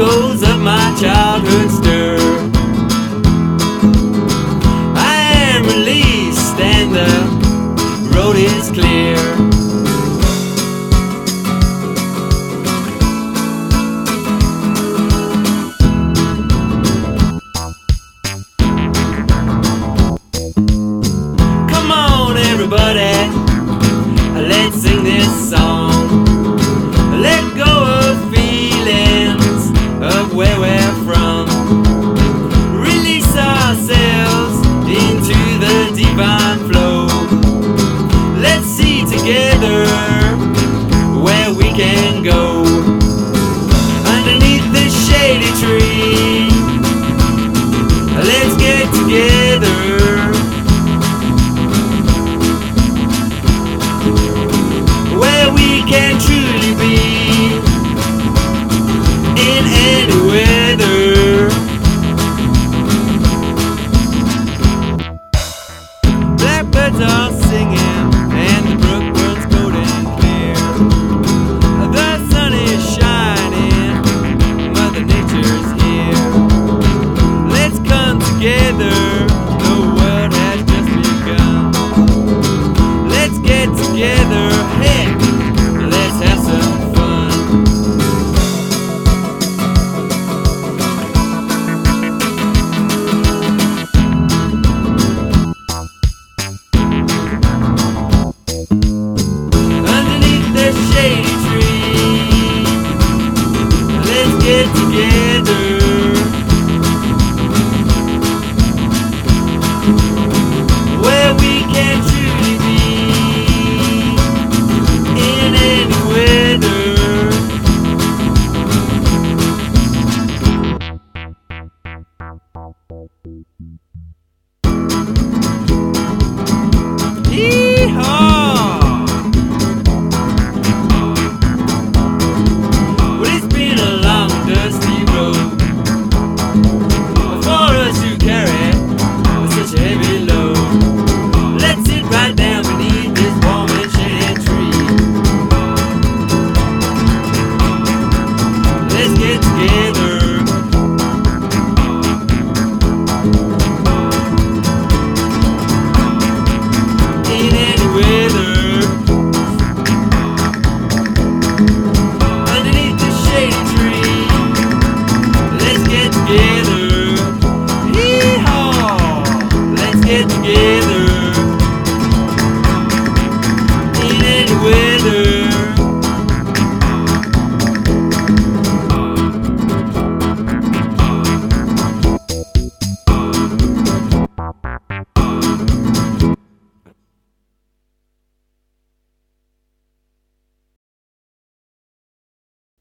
echoes of my childhood stir. I am released and the road is clear. Come on everybody, let's sing this song. Let go of feelings of where we're from. Release ourselves into the divine flow. Let's see together where we can go. Underneath this shady tree, let's get together. Where we can truly be in any weather. Blackbirds are singing and the brook runs cold and clear. The sun is shining, Mother Nature's here. Let's come together, the world has just begun. Let's get together, hey, let's have some fun. Underneath the shady tree, let's get together. Where we can truly be in any weather. Yee-haw! Well, it's been a long, dusty road for us to carry such a heavy load. Let's sit right down beneath this warm and shady tree. Let's get together. In any weather. Underneath the shady tree, let's get together. Yee-haw! Let's get together.